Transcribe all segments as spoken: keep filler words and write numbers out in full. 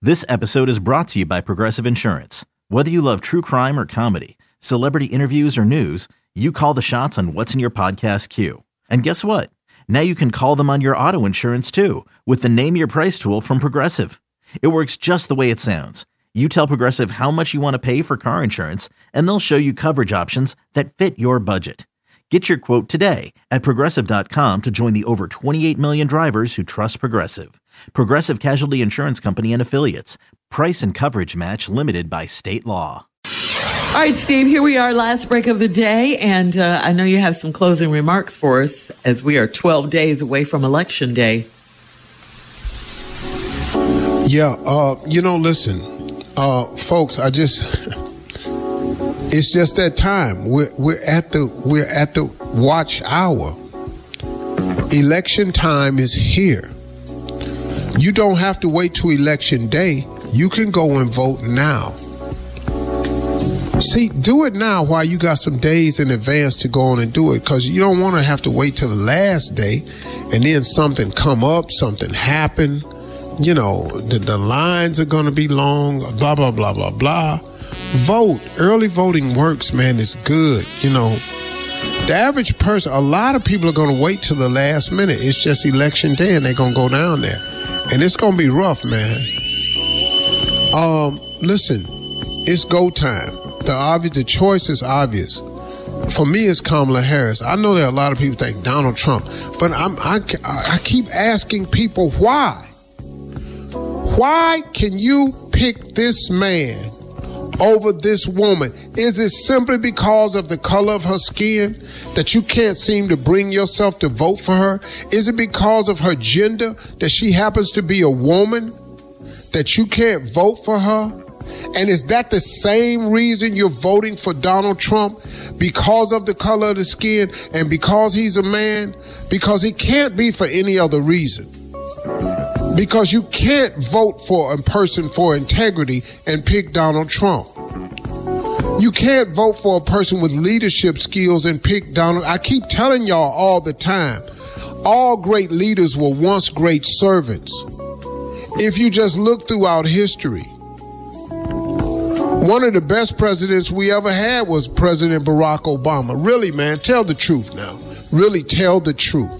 This episode is brought to you by Progressive Insurance. Whether you love true crime or comedy, celebrity interviews or news, you call the shots on what's in your podcast queue. And guess what? Now you can call them on your auto insurance too with the Name Your Price tool from Progressive. It works just the way it sounds. You tell Progressive how much you want to pay for car insurance, and they'll show you coverage options that fit your budget. Get your quote today at Progressive dot com to join the over twenty-eight million drivers who trust Progressive. Progressive Casualty Insurance Company and Affiliates. Price and coverage match limited by state law. All right, Steve, here we are, last break of the day, and uh, I know you have some closing remarks for us as we are twelve days away from Election Day. Yeah, uh, you know, listen, uh, folks, I just... It's just that time. We're we're at the we're at the watch hour. Election time is here. You don't have to wait till election day. You can go and vote now. See, do it now while you got some days in advance to go on and do it, because you don't want to have to wait till the last day and then something come up, something happen. You know, the, the lines are going to be long, blah, blah, blah, blah, blah. Vote. Early voting works, man. It's good. You know, the average person, a lot of people are going to wait till the last minute. It's just election day and they're going to go down there. And it's going to be rough, man. Um, listen, it's go time. The obvious, the choice is obvious. For me, it's Kamala Harris. I know there are a lot of people think Donald Trump, but I'm, I, I keep asking people why. Why can you pick this man over this woman? Is it simply because of the color of her skin that you can't seem to bring yourself to vote for her? Is it because of her gender, that she happens to be a woman, that you can't vote for her? And is that the same reason you're voting for Donald Trump? Because of the color of the skin and because he's a man? Because he can't be for any other reason. Because you can't vote for a person for integrity and pick Donald Trump. You can't vote for a person with leadership skills and pick Donald. I keep telling y'all all the time, all great leaders were once great servants. If you just look throughout history, one of the best presidents we ever had was President Barack Obama. Really, man, tell the truth now. Really tell the truth.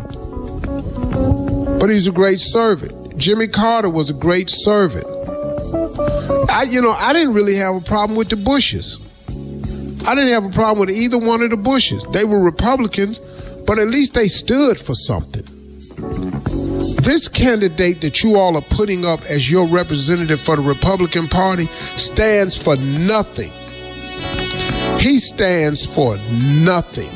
But he's a great servant. Jimmy Carter was a great servant. I, you know, I didn't really have a problem with the Bushes. I didn't have a problem with either one of the Bushes. They were Republicans, but at least they stood for something. This candidate that you all are putting up as your representative for the Republican Party stands for nothing. He stands for nothing.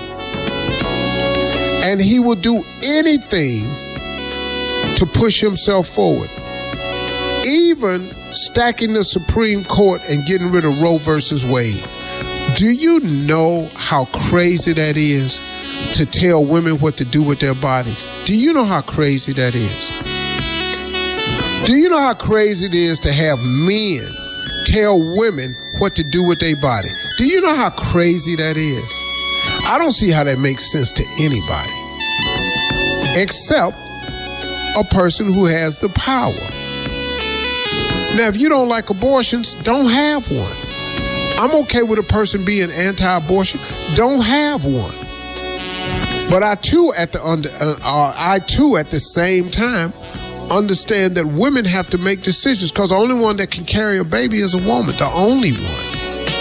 And he will do anything to push himself forward. Even stacking the Supreme Court and getting rid of Roe versus Wade. Do you know how crazy that is to tell women what to do with their bodies? Do you know how crazy that is? Do you know how crazy it is to have men tell women what to do with their body? Do you know how crazy that is? I don't see how that makes sense to anybody. Except a person who has the power. Now, if you don't like abortions, don't have one. I'm okay with a person being anti-abortion. Don't have one. But I too, at the under, uh, uh, I too, at the same time, understand that women have to make decisions, because the only one that can carry a baby is a woman, the only one.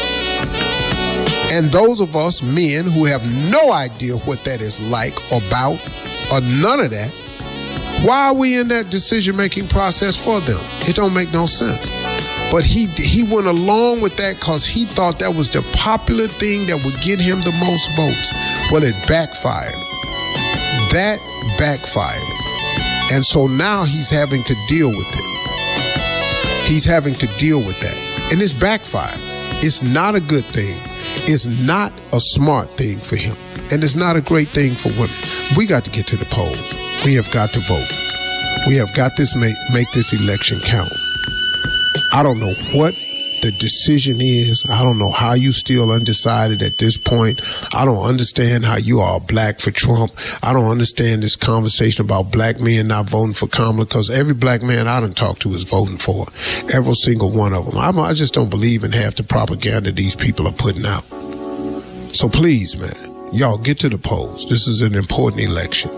And those of us men who have no idea what that is like, about, or none of that, why are we in that decision-making process for them? It don't make no sense. But he he went along with that because he thought that was the popular thing that would get him the most votes. Well, it backfired. That backfired. And so now he's having to deal with it. He's having to deal with that. And it's backfired. It's not a good thing. It's not a smart thing for him. And it's not a great thing for women. We got to get to the polls. We have got to vote. We have got to make, make this election count. I don't know what the decision is. I don't know how you still undecided at this point. I don't understand how you are black for Trump. I don't understand this conversation about black men not voting for Kamala, because every black man I done talked to is voting for her. Every single one of them. I'm, I just don't believe in half the propaganda these people are putting out. So please, man, y'all get to the polls. This is an important election.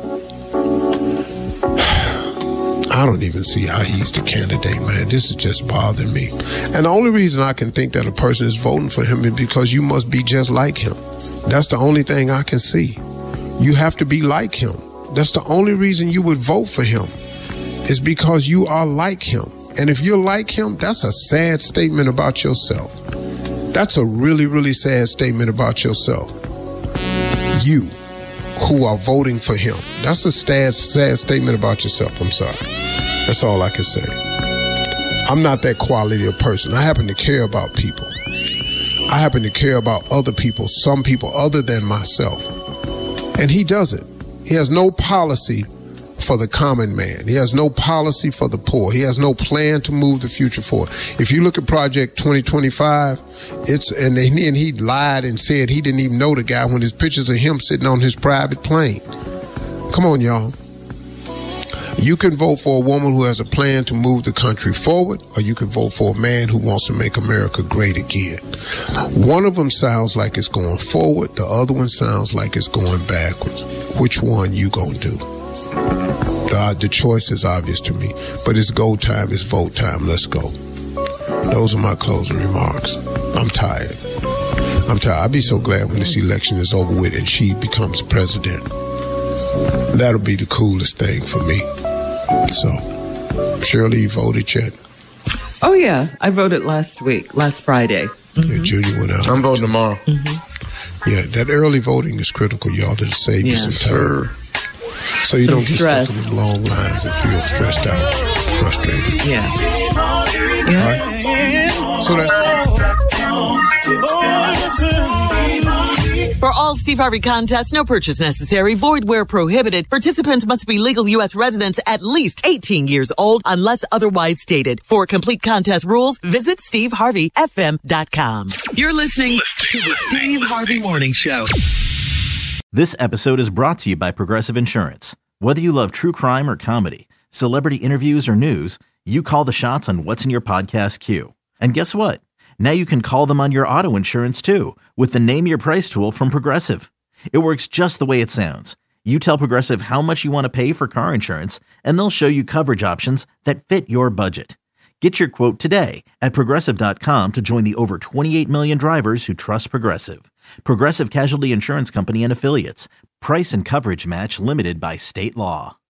I don't even see how he's the candidate, man. This is just bothering me. And the only reason I can think that a person is voting for him is because you must be just like him. That's the only thing I can see. You have to be like him. That's the only reason you would vote for him, is because you are like him. And if you're like him, that's a sad statement about yourself. That's a really, really sad statement about yourself. You who are voting for him. That's a sad, sad statement about yourself. I'm sorry. That's all I can say. I'm not that quality of person. I happen to care about people. I happen to care about other people, some people other than myself. And he doesn't. He has no policy for the common man. He has no policy for the poor. He has no plan to move the future forward. If you look at Project twenty twenty-five, it's and, they, and he lied and said he didn't even know the guy when his pictures of him sitting on his private plane. Come on, y'all. You can vote for a woman who has a plan to move the country forward, or you can vote for a man who wants to make America great again. One of them sounds like it's going forward. The other one sounds like it's going backwards. Which one you gonna do? The, the choice is obvious to me, but it's go time, it's vote time. Let's go. Those are my closing remarks. I'm tired. I'm tired. I'll be so glad when this election is over with and she becomes president. That'll be the coolest thing for me. So, Shirley, you voted yet? Oh, yeah. I voted last week, last Friday. Mm-hmm. Yeah, Junior went out. I'm voting tomorrow. Mm-hmm. Yeah, that early voting is critical, y'all, to save yeah, you some time. Sure. So you some don't get stress. stuck in the long lines and feel stressed out, frustrated. Yeah. Yeah. All right. So that's... For all Steve Harvey contests, no purchase necessary, void where prohibited. Participants must be legal U S residents at least eighteen years old unless otherwise stated. For complete contest rules, visit steve harvey f m dot com. You're listening to the Steve Harvey Morning Show. This episode is brought to you by Progressive Insurance. Whether you love true crime or comedy, celebrity interviews or news, you call the shots on what's in your podcast queue. And guess what? Now you can call them on your auto insurance too with the Name Your Price tool from Progressive. It works just the way it sounds. You tell Progressive how much you want to pay for car insurance, and they'll show you coverage options that fit your budget. Get your quote today at Progressive dot com to join the over twenty-eight million drivers who trust Progressive. Progressive Casualty Insurance Company and Affiliates. Price and coverage match limited by state law.